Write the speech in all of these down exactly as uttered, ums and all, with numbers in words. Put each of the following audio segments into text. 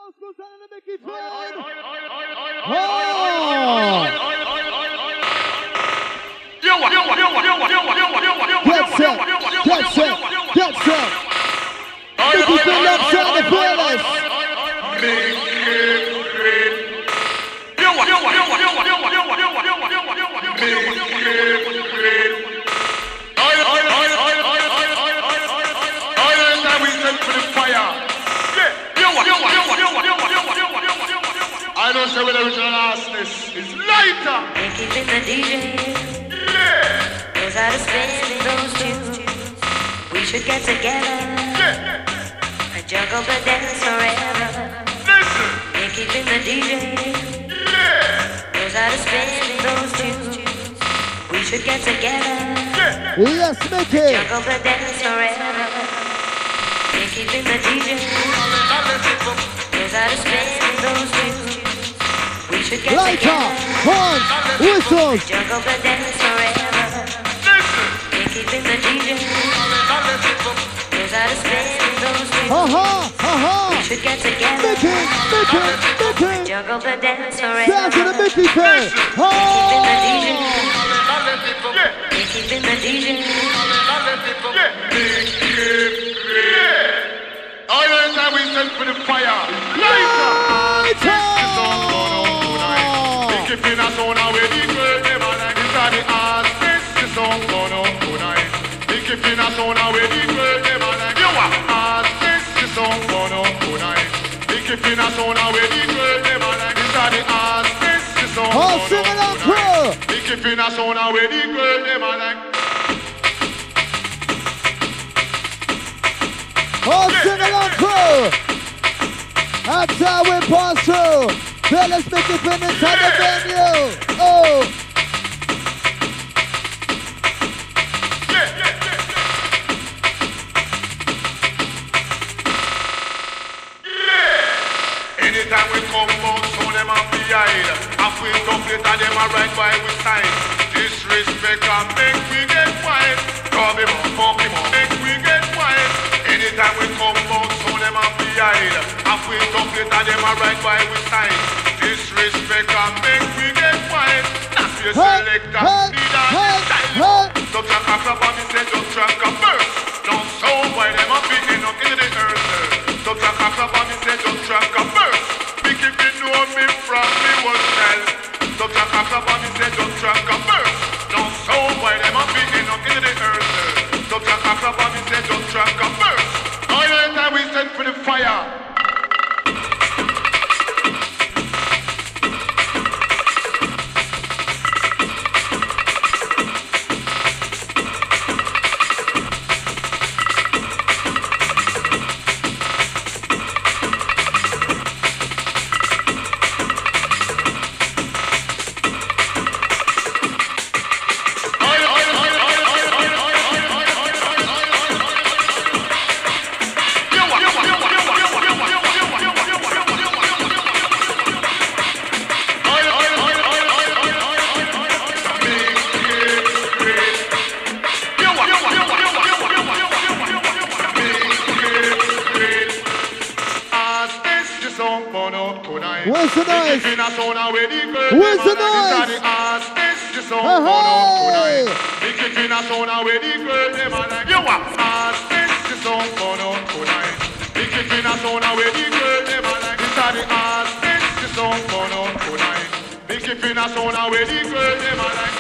Get set, get set, get set. Mickey Phil alongside the playlist. I don't say what the original arsonist is lighter. They're keeping the D J. Yeah. Knows how to spin those tunes. We should get together. Yeah. And juggle the dance forever. Listen. They're keeping the D J. Yeah. Knows how to spin those tunes. We should get together. Yeah. Yes, Mickey. Juggle the dance forever. They're keeping the D J. Knows how to spin those tunes. We should get Lighter, together. horns, whistles. Juggle the dance forever. Listen. They're keeping the D J. Knows how to spin those tunes. Ha-ha, ha-ha. We should get together. Mickey, Mickey, Mickey. Juggle the dance forever. Down to the Mickey Phil. Keeping the D J. Yeah. They're keeping the D J. Yeah. All the time we send for the fire. Lighter. Keeping us on our way, the girl never like this are the artists, the song gone on tonight. They keeping us on our way, the girl never like you are artists, the song gone on tonight. They keeping us on our way, the girl never like this are the artists, the song gone on tonight. They keeping us on our way, the girl never like. All sing along crew. That's how we pass through. Fellas, make it win inside the venue. Oh. Yeah, yeah, yeah, yeah. Anytime we come out, show them a behind. And we don't play that them a right by we side. Disrespect and make we get quiet. Rub him up, fuck him up, make we get quiet. Anytime we come out, show them a behind. And we don't play that them a right by we side. Disrespect and make we get quiet. That's your selector, leader, style. Don't track a crap on me, say don't track a first. Don't show why them a picking up in the earth. Don't track a crap on me, say don't track a first. Pick if you know me from me one style. Don't track a crap on me, say don't track a first. Don't show why them a picking up in the earth. Don't track a crap on me, say don't track a first. All the time we send for the fire. Where's the noise? Where's the noise? Hey! You are artists, the song gone on tonight. They keeping us on our way, the girl never like. These are the artists, the song gone on tonight. They keeping us on our way, the girl never like.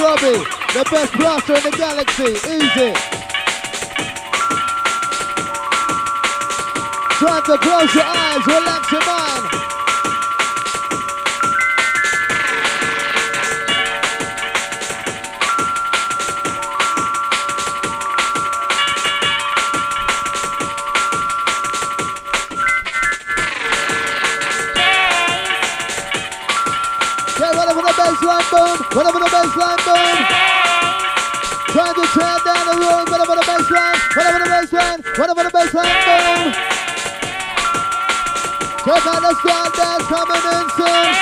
Robbie, the best blaster in the galaxy. Easy. Time to close your eyes, relax your mind. Okay, whatever the bassline boom, whatever the bassline boom. Trying to tear down the room, whatever the bassline, whatever the bassline, whatever the bassline boom. Check out the squad dance coming in soon.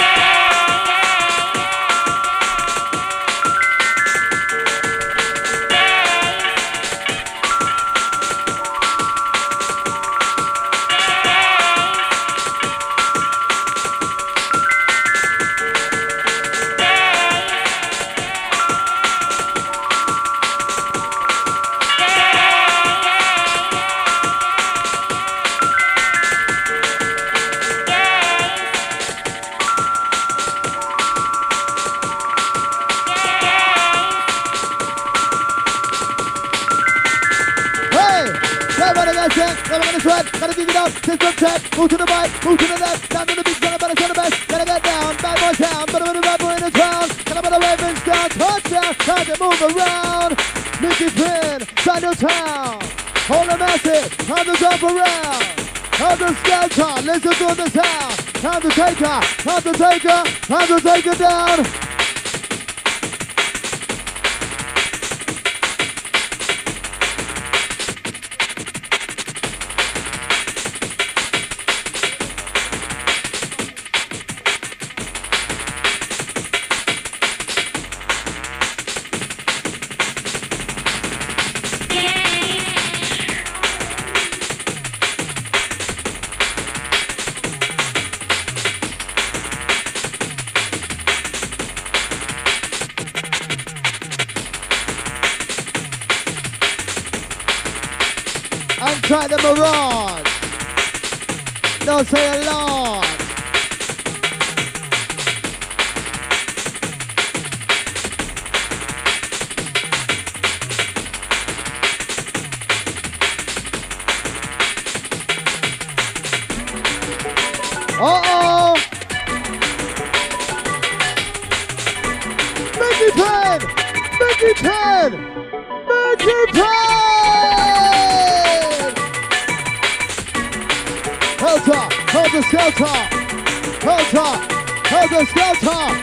Gotta dig it up, take some check, move to the right, move to the left, down to the beat, gonna better, gonna best, gotta get down, bad boy town, better with the bad boy in the town, gonna better Ravens down, touchdown, time to move around, Mickey Pin, Daniel Town, hold the message, time to jump around, time to skelton, listen to the sound, time to take her, time to take her, time to take her down. Try the mirage. Don't say a lot. Uh-oh. Mickey Pen. Mickey Pen. Mickey Pen. Hold top, hold the scale top, hold top, hold the scale top.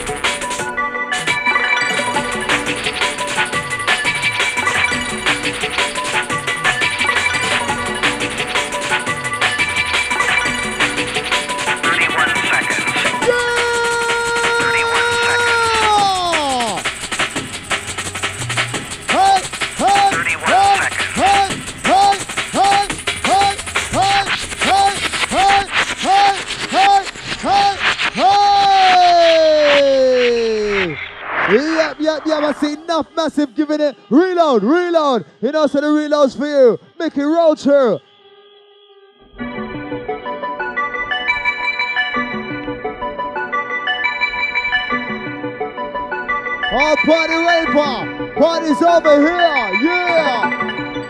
thirty-one seconds. Yeah! thirty-one seconds. Hey, hey, thirty-one hey, seconds. hey, hey, hey, hey, hey. Hey, hey, hey, hey, hey! Yep, yep, yep, I see enough massive giving it. Reload, reload. You know, so the reload's for you. Mickey Rocher. Oh, party raver. Party's over here. Yeah.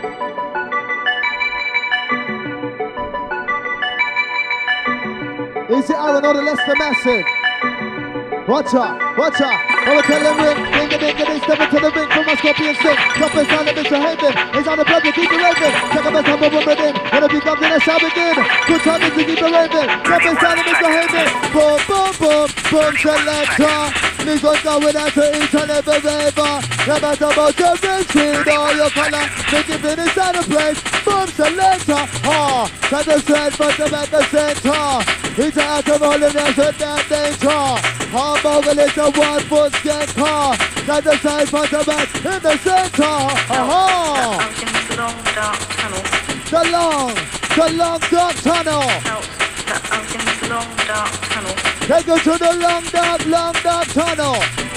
Easy Aaron or the Leicester Massive. Watch out, watch out. I'ma tell him ring, ding a ding a ding, step into the ring from my scorpion sting. Top is down to Mister Haven. He's on the blood to keep it raving. Check out the top of woman in. When it becomes in, I shall begin. Good time to keep it raving. Top is down to Mister Haven. Boom, boom, boom, boom, selector. These ones going out to each and every raver. No matter about your race, creed or your color. Make it finish out of place. Boom, selector. Oh, set the straight, but the back the center. He's out of all and there's a damn danger. Hamburger is a one foot skate car. Got the side front the back in the center. Uh-huh. Out in the long dark tunnel. The long, the long dark tunnel. Out, out in the long dark tunnel. Take her to the long dark, long dark tunnel.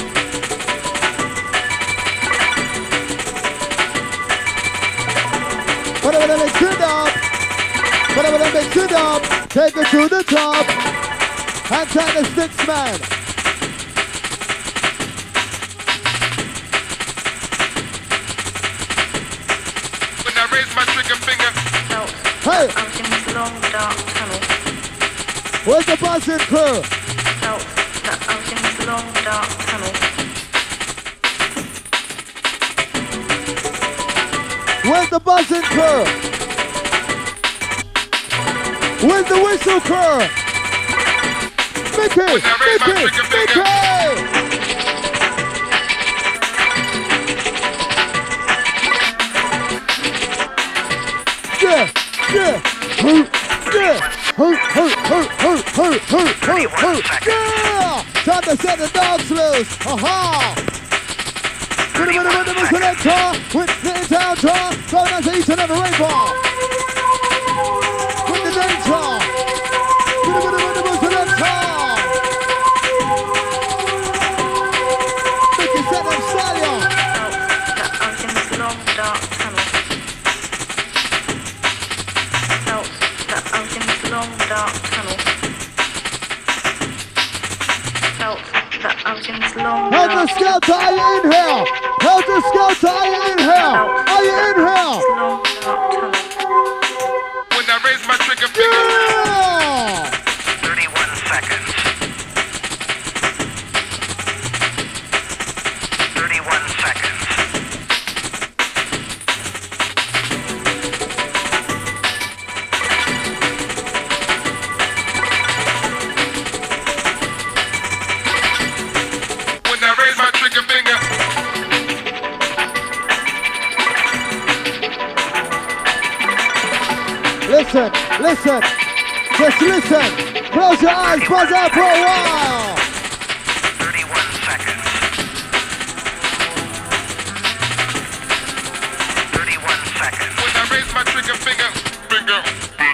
Whatever they mix it up. Whatever they mix it up. Take her to the top. And turn the sticks man. trigger finger. Felt Hey, out in this long dark tunnel. where's the buzzing crew? Felt that out in this long dark tunnel. Where's the buzzing crew? Where's the whistle crew? Mickey, Mickey, Mickey! Yeah, yeah, hoo, yeah, hoo, hoo, hoo, hoo, hoo, hoo, hoo, hoo, yeah! Time to set the dogs loose, aha! With the rhythm, rhythm, selector, with the in-town tour, going on to each and every rainbow. With the danger, with the rhythm, rhythm, selector. Make it set them style. Felt that out in this long dark tunnel. Felt that out in this long dark tunnel. Felt that out in this long Helter dark Skelter, are you in here? Helter Skelter, are you in here? Are you in here? long dark tunnel. When I raise my trigger finger. Yeah! thirty-one seconds. thirty-one seconds. When I raise my trigger finger. Listen, listen, just listen. Close your eyes, buzz out for a while. thirty-one seconds. thirty-one seconds. When I raise my trigger finger. Finger.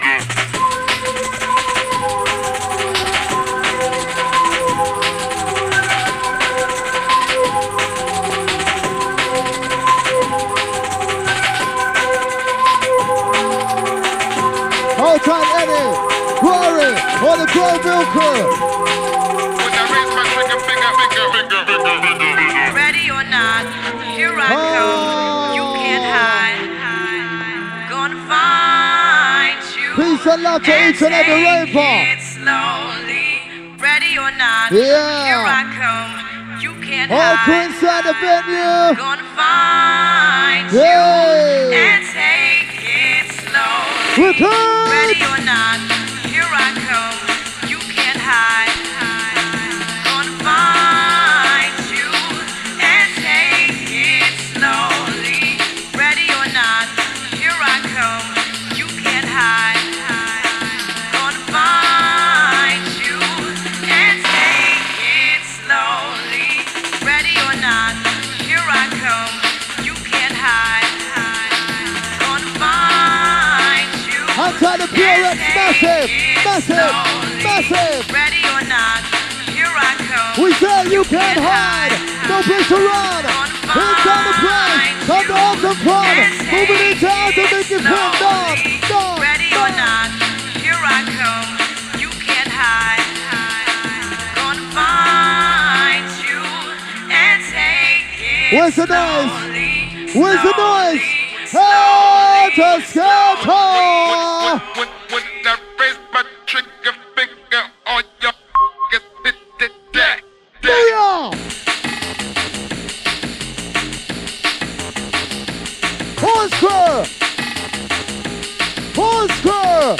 Hold tight, Eddie, Rory, or the Groville crew. When I raise my trigger finger. Finger, finger, finger, finger, finger. Ready or not, here I come. You can't hide. Gonna find you. Peace and love to each and every take rainbow. it slowly. Ready or not, Yeah. here I come. You can't All crew hide. inside the venue. Gonna find Hey. you and take it slowly. We're good. Ready or not, here I come. You can't hide. Gonna find you and take it slowly. Ready or not, here I come. You can't hide. Gonna find you and take it slowly. Ready or not, here I come. You can't hide. Gonna find you. Outside the P-Rex, massive, massive, massive. Ready or not, here I come. We say you can't hide. No place to run. Inside the place. Come to have some fun. Moving in town to make it fun. Down, down, Ready or down. not, here I come. You can't hide. Gonna find you and take it. Where's the noise? slowly, Where's the noise? slowly, Helter Skelter. When, when I raise my trigger finger, all your get it, it, that, that. Booyah! Horse crew! Horse crew!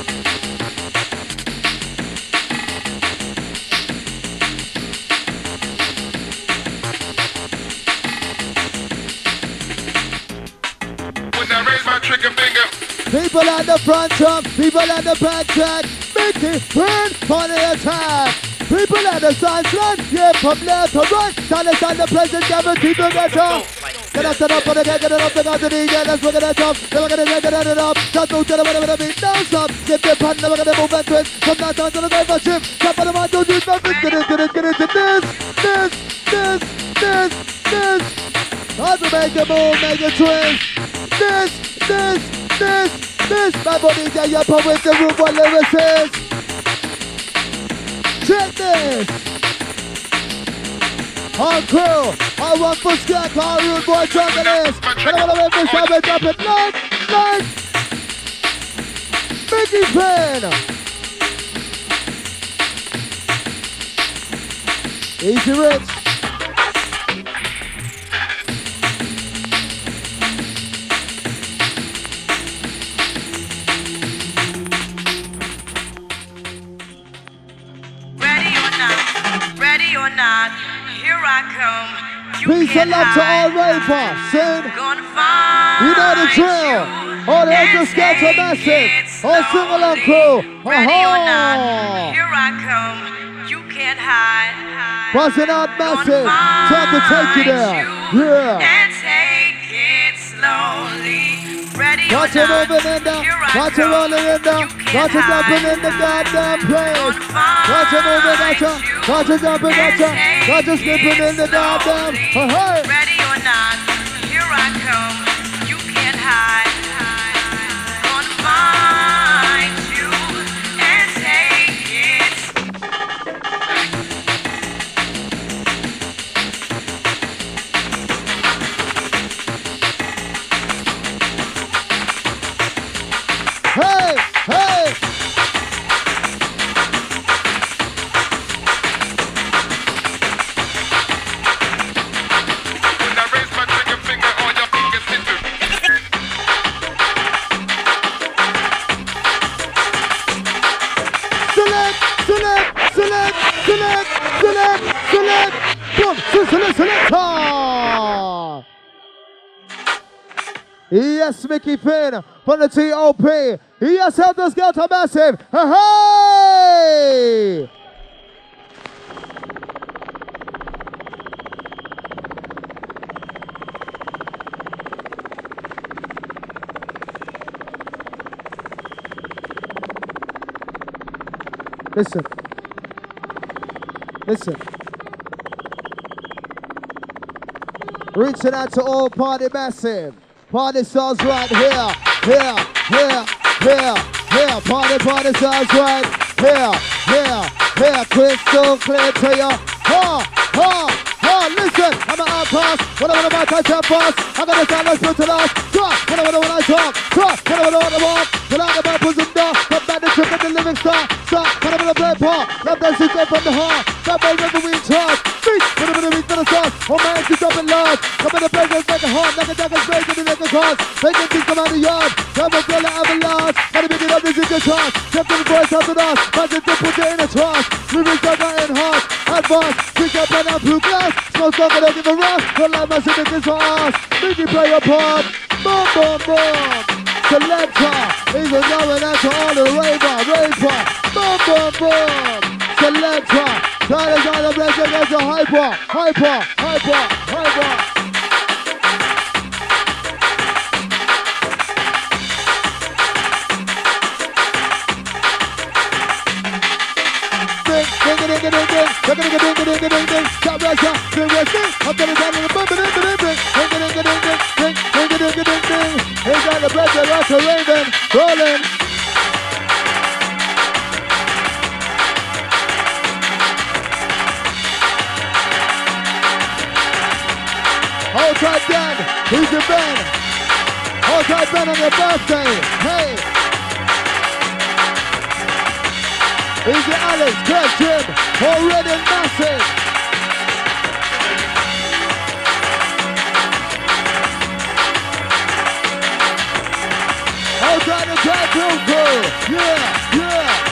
When I raise my trigger finger. People on the front jump, people on the back jack, make it burn for the attack. People on the side line, yeah, from left to right, stand and stand the present, gather, keep the get up. Get up, get up, get up, get up, get up, get up, let's look at that jump, then we're gonna get it up, just move to the bottom of the beat, down stop, get the pan, then we're gonna move and twist, from that down to the driver chip, top of the man, don't do nothing, get it, get it, get it, to this, this, this, this, this. Time to make a move, make a twist, this, this, this, this. My body get up with the room for lyricists. Check this. Our crew, I want for Skunk, our rude boy junglist. And I'm gonna make this have a drop it like. like Mickey Finn. Easy Rich. Ready or not, ready or not, here I come. You Peace can't and love to all hide. ravers. Sin. Gonna find You know the drill. All the and angels get take a message. it All sing along slowly. crew. Ready or not, Aha. here I come. You can't hide. Buzzing out Gonna massive. Time to take you there. find you Yeah. And take it slowly. Ready or Watch it not, moving in there. here I Watch it come. rolling in there. You can't Watch it jumping hide. in the goddamn place. Gonna find Watch it moving at ya. you Watch it jumping at ya. and Watch it take skipping in the it goddamn. slowly. Hey. Ready or not, here I come. You can't hide. Gonna find you and take it. Hey, hey. When I raise my trigger finger, all your fingers hit the Select, select, select, select, select, select. Boom, select, select, select. Ah. Yes, Mickey Finn from the T O P. Yes, help us get a massive. Hey! Listen. Listen. Reaching out to all party massive. Party stars right here, here, here, here, here. Party, party stars right here, here, here. Crystal clear to you. Ha, ha, ha. Listen, I'm an outcast. When I want to touch your fast, I'm going to stand and spit to last. Trust, when I want to when I talk. Trust, when I want to walk. When I the purpose of the, come back the trick of the living star. Stop, when I want to play part. Love that shit from the heart. That boy never we in charge. Speak, when I'm going to reach for the stars. Oh man, she's up in large. Come in the place, make a heart. Like a jacket, break in the naked cars. Making things come out of the yard. Come and feel it avalanche. Gotta make it up, this is your chance. Kept in the voice after us. Magic to put you in a trance. Lyrics that got in heart. Advance, pick up and up through glass. Smoke smoke, I don't give a rush. Don't like my shit, it's for us. Make you play your part. Boom, boom, boom. Selector, even going out to all the raver, raver. Boom, boom, boom. Selector, try to try to bless against the hyper, hyper, hyper, hyper. Ding, ding, ding, ding, ding, ding, ding, ding, ding, ding, ding, ding, ding. Stop right here, ding, right here. I'm gonna down in the bump, ding, ding, ding, ding, ding, ding, ding, ding, ding, ding, ding, ding, ding, ding. He's got the breath of Russell Raven, rolling. Hold tight, Dan. Who's your Ben? Hold tight, Ben, on your birthday. Hey. Easy Alex, Kurt Jim, already massive. Hold tight the track crew, yeah, yeah.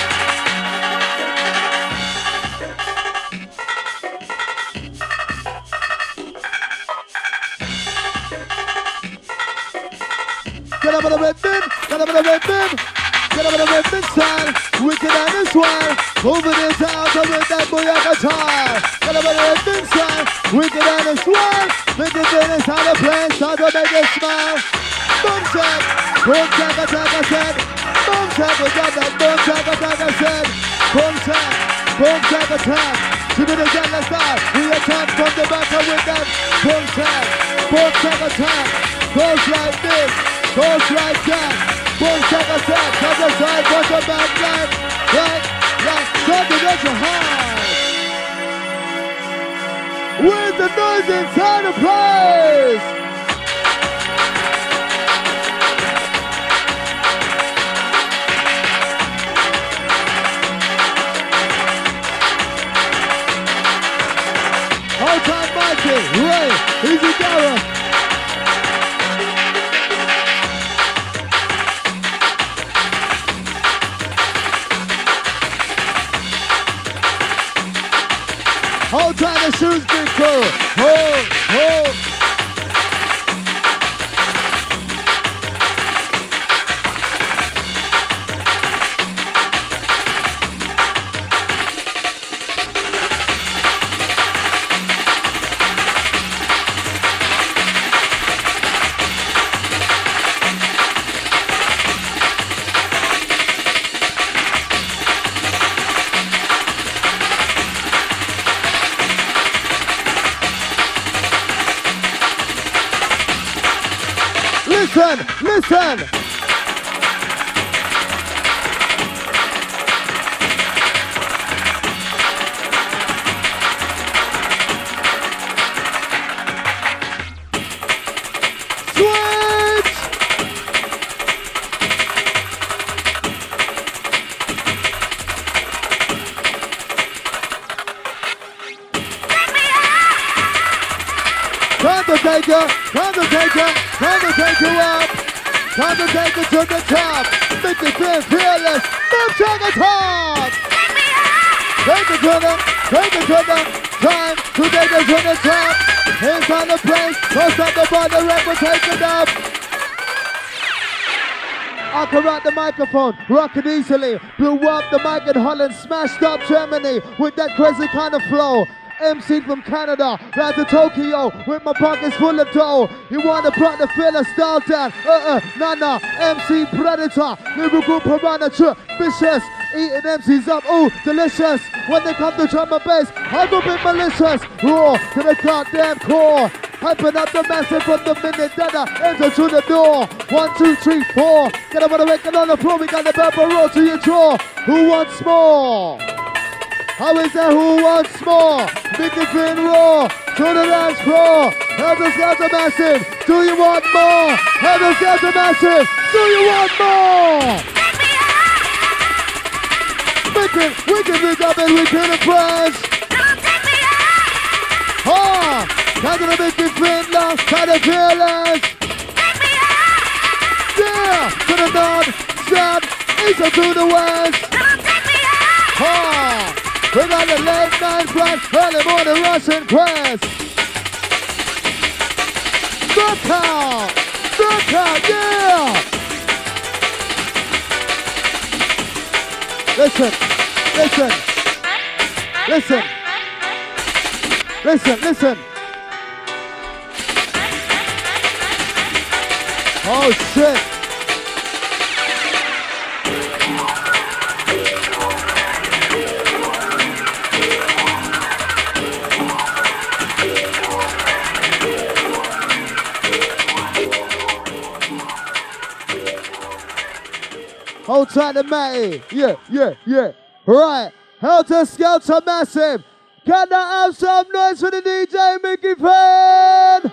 Get up on the red bin, get up on the red bin. Get up on the red bin style, wicked and this one. Moving it out, come with that booyaka style. Get up on the red bin style, wicked and this one. Make it finish how the play, start to make it smile. Boom check, boom check, attack, I said. Boom check, we got that boom check, attack, I said. Boom check, boom check, attack. To be the gentler style, we attack from the back and with that. Boom check, boom check, attack. Goes like this, goes like that. Boom check, attack, come the side, push the back line. Right, right, try to get your high. Where's the noise inside the place? time the shoes be cool. Hold, hold. Listen, listen. Switch. Time to take her, time to take her, time to take her up. Time to take it to the top. Make it feel fearless. Move to the top. Take it to the, take it to the. Time to take it to the top. Hands on the place. Close up the body, rep, we'll take it up. I can rock the microphone, rock it easily. Blew up the mic in Holland, smashed up Germany with that crazy kind of flow. M C from Canada, right to Tokyo, with my pockets full of dough. You wanna brought the filler style down? Uh uh, nah nah. M C Predator, lyrical piranha, vicious, eating M Cs up. Ooh, delicious. When they come to drum and bass, I'm a bit malicious. Raw to the goddamn core. Hyping up the massive from the minute that I enter through the door. One, two, three, four. Get up on the record on the floor. We got the pepper roll to your jaw. Who wants more? How is that? Who wants more? Make it feel raw. To the dance floor. Help us get the massive. Do you want more? Help us get the massive. Do you want more? Wicked, wicked, we got it, wicked and press. Oh, time to make it feel lost, time to feel less. Yeah, to the north, south, east and to the west. Oh. We got the late night flash, early morning Russian quest. Look out! Look out, yeah! Listen, listen, listen, listen, listen. Oh shit. Hold tight to Matty. Yeah, yeah, yeah. Right. Helter Skelter Massive. Can I have some noise for the D J Mickey Fan?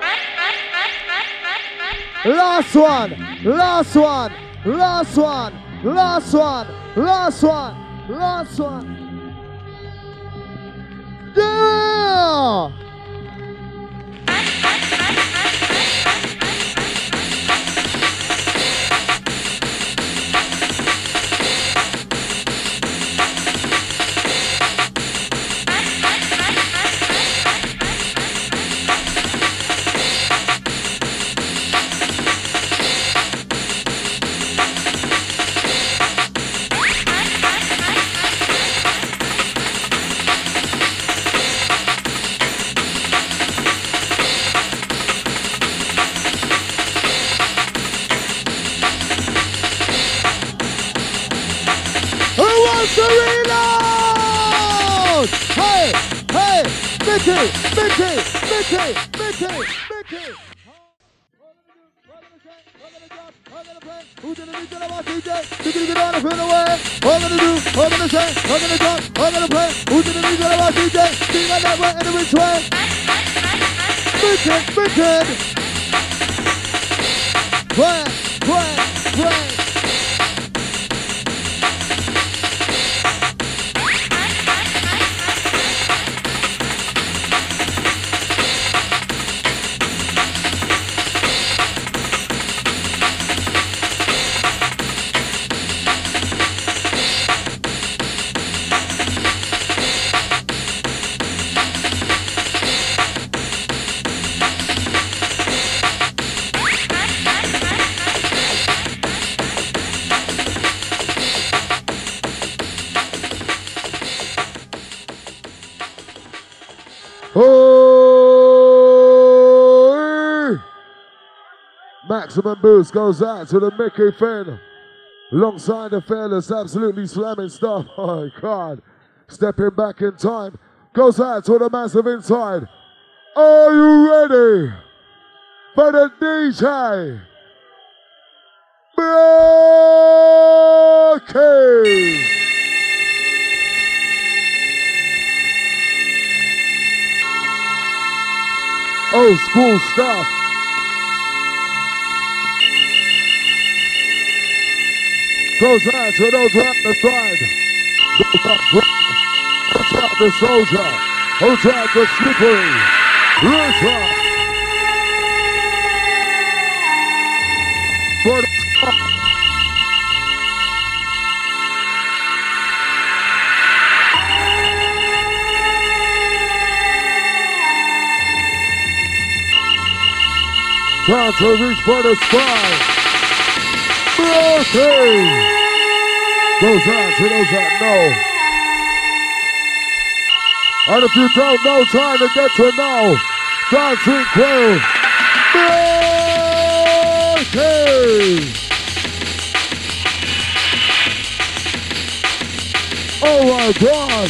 Last one. Last one. Last one. Last one. Last one. Last one. Yeah! To reload! Hey, hey, Mickey, Mickey, Mickey, Mickey, Mickey. Who's gonna do the boss D J? Who's gonna get on and feel the way? What gonna do? What gonna say? What gonna talk? What gonna play? Who's gonna do the boss D J? Sing like that way in the which way? Wicked, wicked. Play, play, play. Maximum boost goes out to the Mickey Finn. Alongside the fearless, absolutely slamming stuff. Oh, God. Stepping back in time. Goes out to the massive inside. Are you ready for the D J? Mickey! Old school stuff. Goes out to those right the side. Goes out, goes out the soldier. Goes out the slippery. Rita. For the top. Time to reach for the sky. Mickey! Goes out to those that know. And if you don't know, time to get to know. Dancing Queen. Mickey! Oh my God!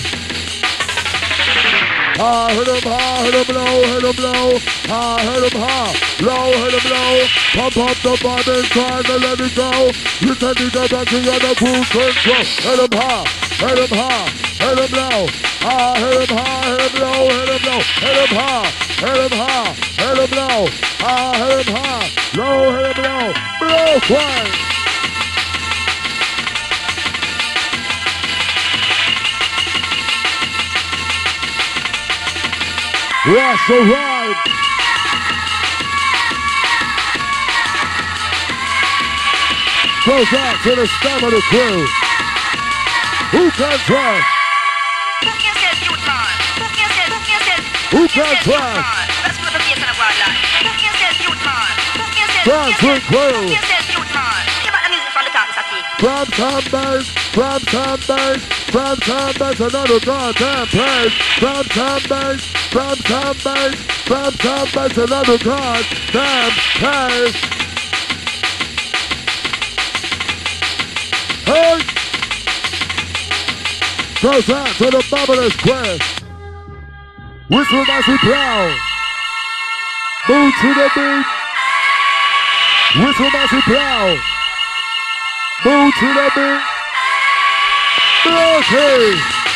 High, hit him high, hit him low, hit him low. High, hit him high, low, hit him low. Pump up the bottom and try to let it go. You can do the back to the cruise control. Hit him high, hit him high, hit him low. High, hit him high, hit him low, hit him low. Hit him high, hit him high, hit him low. High, hit him high, low, hit him low. Blow, quiet. That's the ride. Goes out to the stamina crew. Who can try? Who can try? Dancing crew. From time bass, from time bass, from time bass, another goddamn place. From time bass, from time bass, from time bass, another goddamn place. Hey! Goes out to the Babylon's quest. Whistle Massey Brown. Move to the beat. Whistle Massey Brown. Move to the beat. Okay.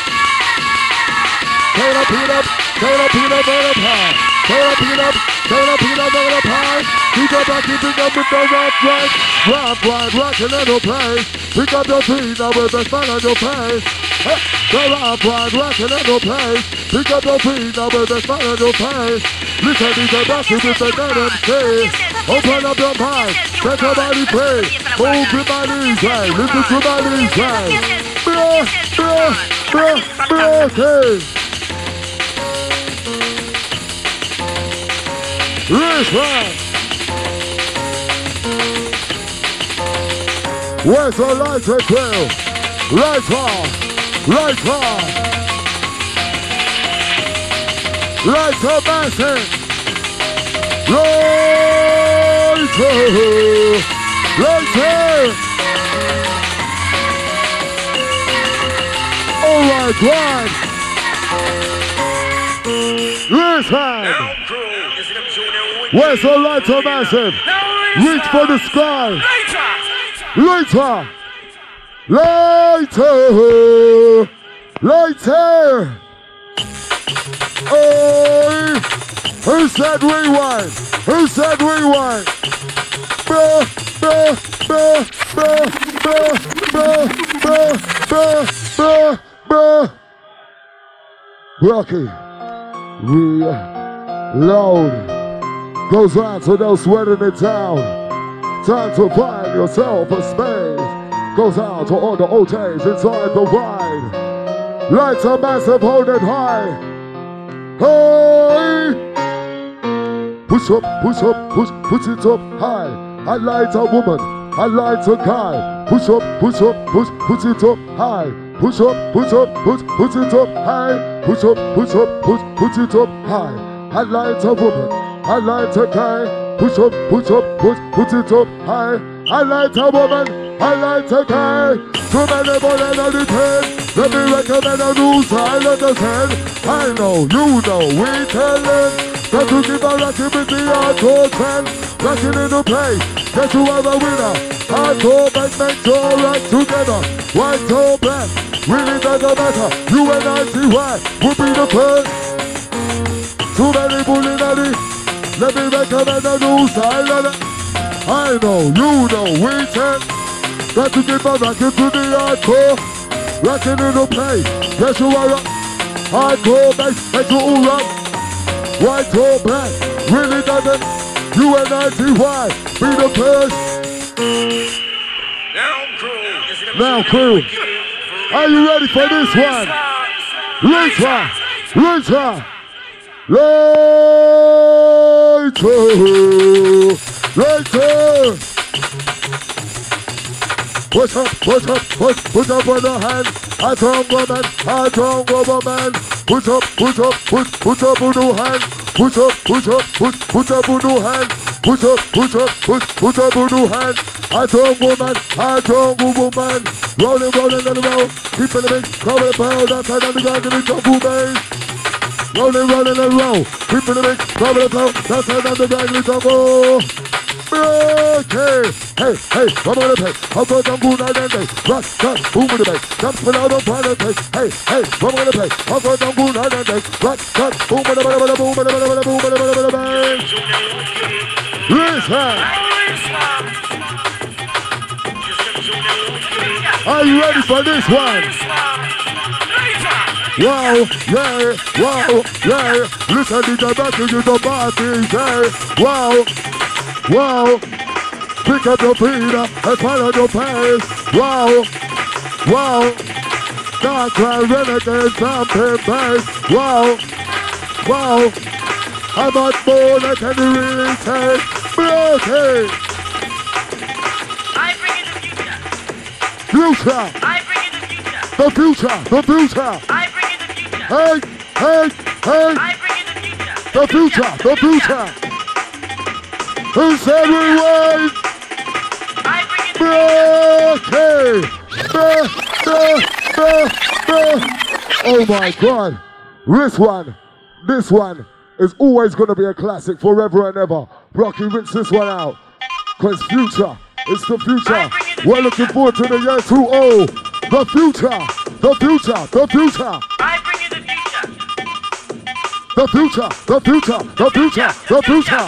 Turn up, heat up, turn up, heat up, turn up high. Turn up, heat up, turn up, heat up, turn up high. Keep up, back, keep it up with the rock, right. Rock, right, rockin' in the place. Pick up your feet now with the smile on your face. Hey, the rock, right, rockin' in the place. Pick up your feet now with the smile on your face. Listen to the back, keep it the dead M C. Open up your mind, set your body free. Move your body right, listen to my knees right. Bruh, bruh, bruh, bruh, hey. Race right. Where's the lights and trail? Lights on, lights on. Lights are massive. Lights on, lights on. All right, one. Race hard. Where's the lights are massive? Reach for the sky. Lighter! Lighter! Lighter! Oh! Who said rewind? Who said rewind? Bah, bah, bah, bah, bah, bah, bah, bah, bah, bah. Rocky, reload. Goes out to those sweating it down. Time to find yourself a space. Goes out to all the O Js inside the ride. Lights are massive, hold it high. Hey! Push up, push up, push, push it up high. I light a woman, I light a guy. Push up, push up, push, push it up high. Push up, push up, push, push it up high. Push up, push up, push, push it up high. I light a woman, I light a guy. push up, push up, push, put it up high. I like a woman, I like a guy. Too many women on the ten. Let me recommend a new style of the ten. I know, you know, we tell them that to give a rocket with the hardcore trend. Rocking in the place, that you are a winner. Hardcore back, make sure right together. White or black, really doesn't matter. You and I see why would be the first. Too many bullies on it. Let me recommend a new style of the. I know, you know, we tell. Got to give a rocket to the hardcore. Rocking in the place, yes you are a hardcore bass, make you all rock. White or black, really doesn't. You and I see why, be the first. Now crew, are you ready for this one? Later, later, later, later. Push up, push up, push, push up on the hand. I don't go man, I don't go man. Push up, push up, push, push up on the hand. Push up, push up, push, push up on the hand. Push up, push up, push, push up on the hand. I don't go man, I don't go man. Rolling, rolling on the road, keep in the mix, cover the pound, outside on the ground, give it jungle bass. Rolling, rolling on the road, keep in the mix, cover the pound, outside on the ground, give it jungle. Okay, hey, hey, I'm on the pace. I'll go down good night and day. Rock, rock, boom with the bass. Jump, spin out on planet pace. Hey, hey, I'm on the pace. I'll go down good night and day. Rock, rock, boom with the boom with the boom with the boom with the boom with the bass. Listen. Are you ready for this one? Wow, yeah, wow, yeah. Listen to the back of the party, yeah. Wow. Wow, pick up your feet and follow your pace. Wow, wow, dark cloud renegade jumping bass. Wow, wow, how much more than can you really say? Okay. I bring in the future. Future. I bring in the future. The future, the future. I bring in the future. Hey, hey, hey. I bring in the future. The future, the future. Who said we wait? I bring in the Okay. Bah, bah, bah, bah. Oh my God. This one, this one is always going to be a classic forever and ever. Rocky, rinse this one out. Because future, it's the future. We're looking forward to the year two oh. The future, the future, the future. I bring in the future. The future, the future, the future, the future.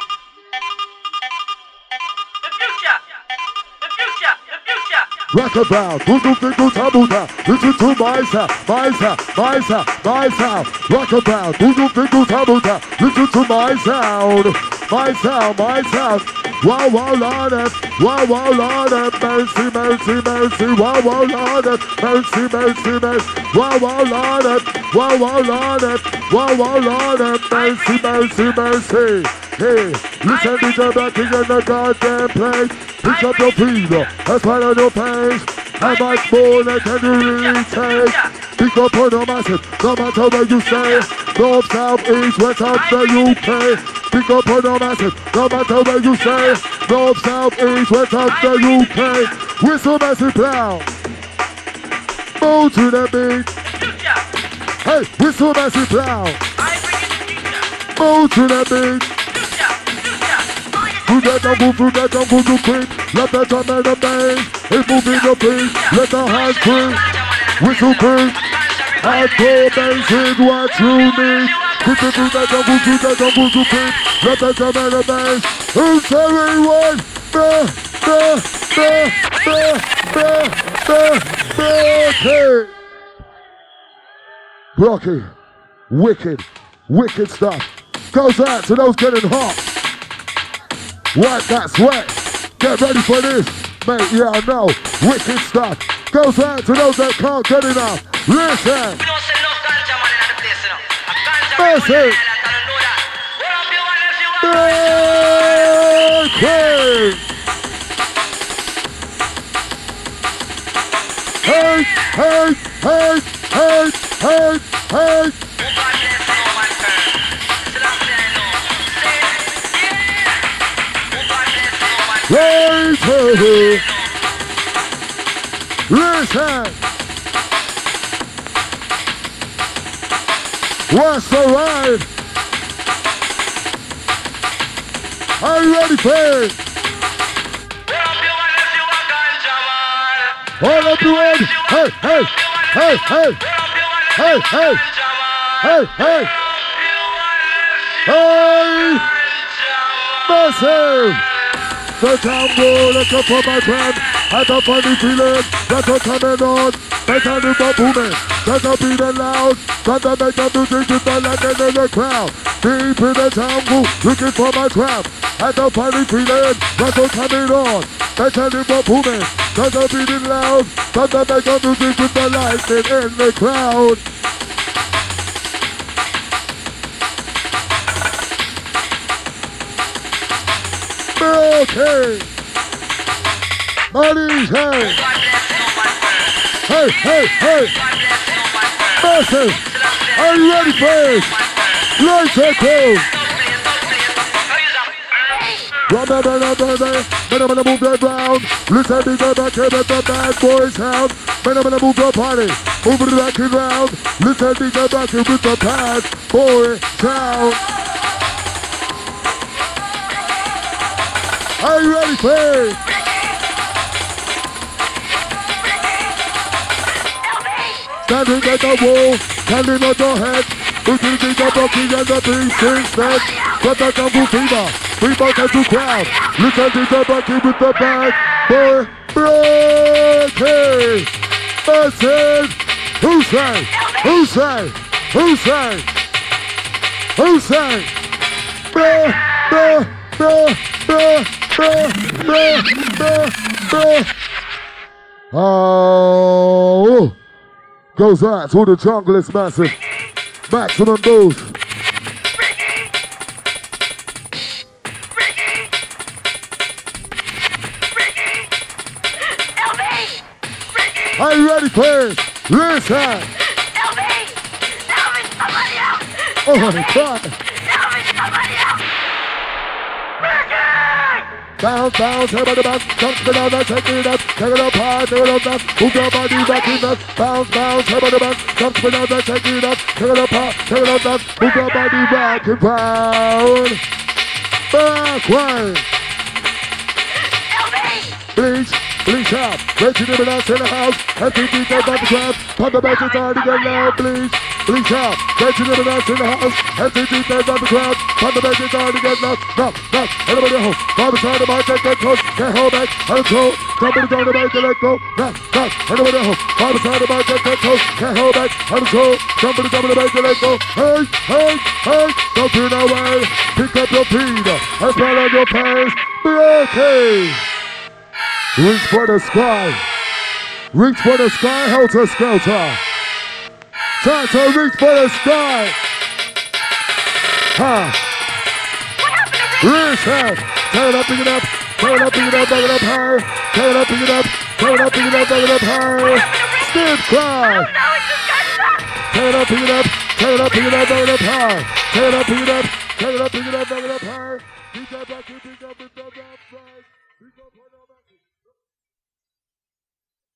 Rock about, do do do do tabuta, listen to my sound, my sound, my sound, my sound. Rock about, do do do do tabuta, listen to my sound, my sound, my sound. Wow, wow, Lord, wow, wow, Lord, mercy, mercy, mercy, wow, wow, Lord, mercy, mercy, mercy, wow, wow, Lord, wow, wow, Lord, wow, wow, Lord, mercy, mercy, mercy. Hey, listen to the back in the goddamn place. Pick up your feet and follow your pace. How much more than can you really take? Pick up on the massive, no matter where you stay. North, south, east, west of the U K. Pick up on the massive, no matter where you stay. North, south, east, west of the U K. Whistle massive plow. Move to the beat. Hey, whistle massive plow. Move to the beat. Do that and move, do that and move to creep. Let the drum and the bass, it's moving the beat. Let the hands creep, whistle creep. Hardcore bass is what you need. Do that and move, do that and move to creep. Let the drum and the bass, it's everyone. Bah, bah, bah, bah, bah, bah, bah, Rocky, wicked, wicked stuff. Goes out to those getting hot. Wipe that sweat. Get ready for this. Mate, yeah, I know. Wicked stuff. Goes out to those that can't get enough. Listen. Listen. Okay. Hey, hey, hey, hey, hey, hey. Right here. Listen. What's the ride? Are you ready for it? All up the way. Hey, hey, hey, hey, hey, hey, hey, hey, hey, massive. The tango, let's go for my friend. Had a funny feeling, that's what's coming on. Better than the booming, that's a beating loud. Gonna make the music with the lightning in the crowd. Deep in the tango, looking for my trap. Had a funny feeling, that's what's coming on. Better than the booming, that's a beating loud. Gonna make the music with the lightning in the crowd. Okay. Money's hey. Hey, hey, hey. Massive. Are you ready for it? Lights are cold. Run, run, run, run, run, run. Men are gonna move that round. Listen to the back here at the bad boy sound. Men are gonna move the party. Move it back and round. Listen to the back here with the bad boy sound. Are you ready for it? Standing at the wall, standing on your head. Looking to the bucky and the big strings dead. Got the Kung Fu fever, we both have to crowd. Listen to the bucky with the bad boy breaking. Massive. Who say? Who say? Who say? Who say? Bruh, bruh, bruh, bruh. Oh, goes out to the jungle is massive. Maximum boost. Are you ready for it? Listen. Oh my God. Bounce, bounce, everybody bounce, jump it down, take it up, take it up high, take it up down, move your body back in us. Bounce, bounce, everybody bounce, jump it down, take it up, take it up high, take it up down, move your body back and round. Backward. Bleach, bleach out, let you do it out in the house, and think you get on the ground, pump the back, it's already get loud, bleach. Bleach out, let you do it out in the house, and think you get on the ground, pump the back, it's already get loud, knock, knock, everybody home. Bobby trying to make that get close, can't hold back, let it go. Somebody trying to make it let go, knock, knock, everybody home. Bobby trying to make that get close, can't hold back, let it go. Somebody trying to make it let go. Hey, hey, hey, don't turn away. Pick up your feet, and smile on your face. Okay. Reach for the sky. Reach for the sky, helter skelter. Try to reach for the sky. Ha. Reach out. Turn it up, pick it up. Turn it up, pick it up, back it up high. Turn it up, pick it up. Turn it up, pick it up, back it up high. Stiff cry. Turn it up, pick it up. Turn it up, pick it up, back it up high. Turn it up, pick it up. Turn it up, pick it up, back it up high. Pick up, back it up, pick up, pick up.